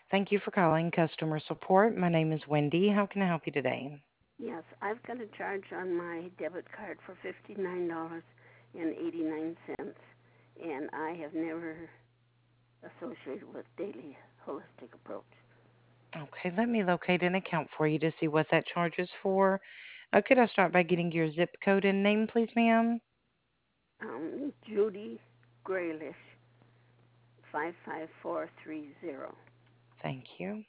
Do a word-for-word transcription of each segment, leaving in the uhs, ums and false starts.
Thank you for calling customer support. My name is Wendy. How can I help you today? Yes, I've got a charge on my debit card for fifty-nine dollars and eighty-nine cents, and I have never associated with Daily Holistic Approach. Okay, let me locate an account for you to see what that charge is for. Uh, could I start by getting your zip code and name, please, ma'am? Um, Judy Graylish, five five four three zero. Thank you.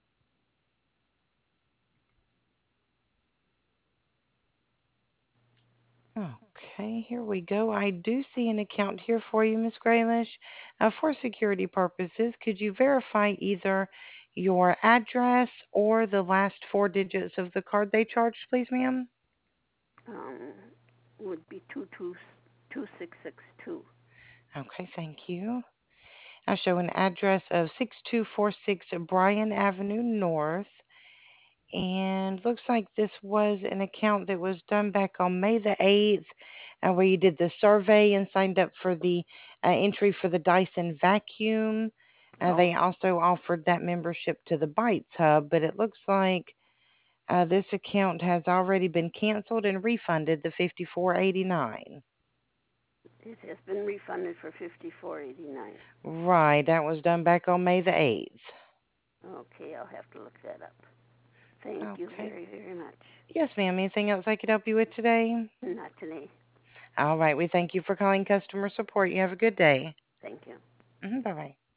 Okay, here we go. I do see an account here for you, Miss Graylish. Uh, for security purposes, could you verify either your address or the last four digits of the card they charged, please, ma'am? Um, would be two two two six six two. Okay, thank you. I show an address of six two four six Bryan Avenue North, and looks like this was an account that was done back on May the eighth, uh, where you did the survey and signed up for the uh, entry for the Dyson vacuum. Uh, Oh, they also offered that membership to the Bites Hub, but it looks like uh, this account has already been canceled and refunded the fifty-four eighty-nine. it has been refunded for fifty-four eighty-nine. Right, that was done back on May the eighth. Okay, I'll have to look that up. Thank you Okay. very, very much. Yes, ma'am. Anything else I could help you with today? Not today. All right. We thank you for calling customer support. You have a good day. Thank you. Hmm. Bye bye.